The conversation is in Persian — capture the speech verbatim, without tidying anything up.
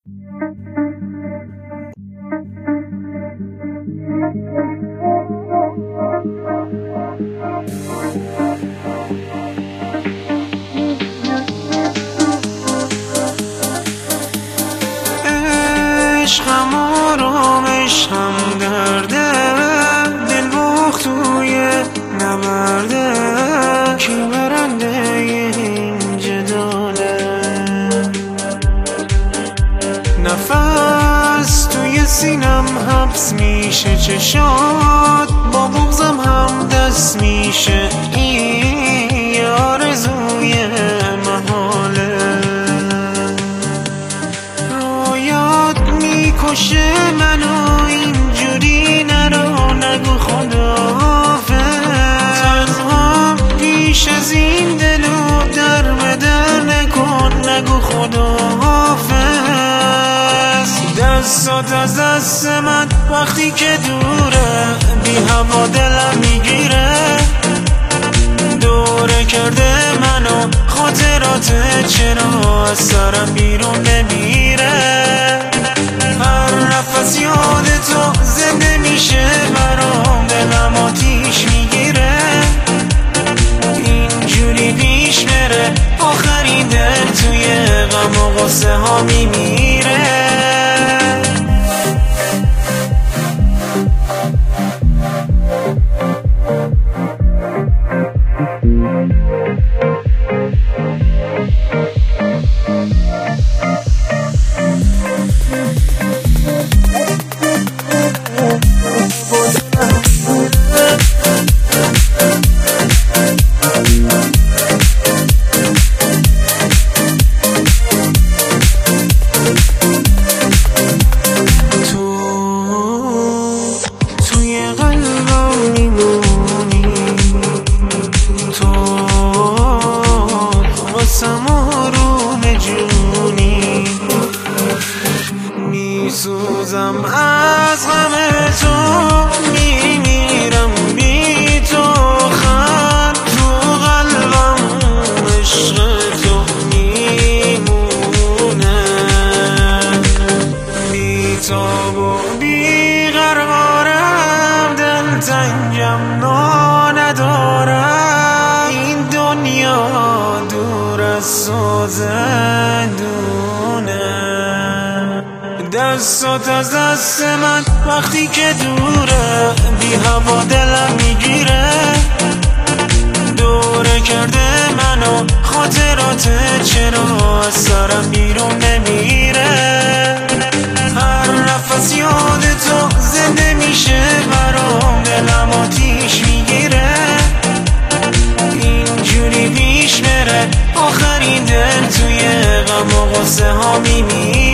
عشقم آرامش هم درده، دل باخت توی نبرده، کی برنده این جداله؟ نفس توی سینم حبس میشه، چشات با بغضم هم دست میشه، این آرزوی محاله. میکشه منو اینجوری، نرو نگو خداحافظ، تنها پیش از این دلو در به در نکن، نگو خداحافظ. دستات از دست من وقتی که دوره، بی هوا دلم میگیره، دوره کرده منو خاطرات، چرا از سرم بیرون نمیره؟ هر نفس یاد تو زنده میشه برام، دلم آتیش میگیره، اینجوری پیش بره آخرین دل توی غم و غصه ها میمیره. میسوزم از غم تو، میمیرم بی تو، خط تو قلبم عشق تو میمونه، بی تاب و بی قرارم، دلتنگم نا ندارم، این دنیا دور از تو زندونه. دستات از دست من وقتی که دوره، بی هوا دلم میگیره، دوره کرده منو خاطرات، چرا از سرم بیرون نمیره؟ هر نفس یاد تو زنده میشه برام، دلم آتیش میگیره، اینجوری پیش بره آخرین دل توی غم و غصه ها میمیره.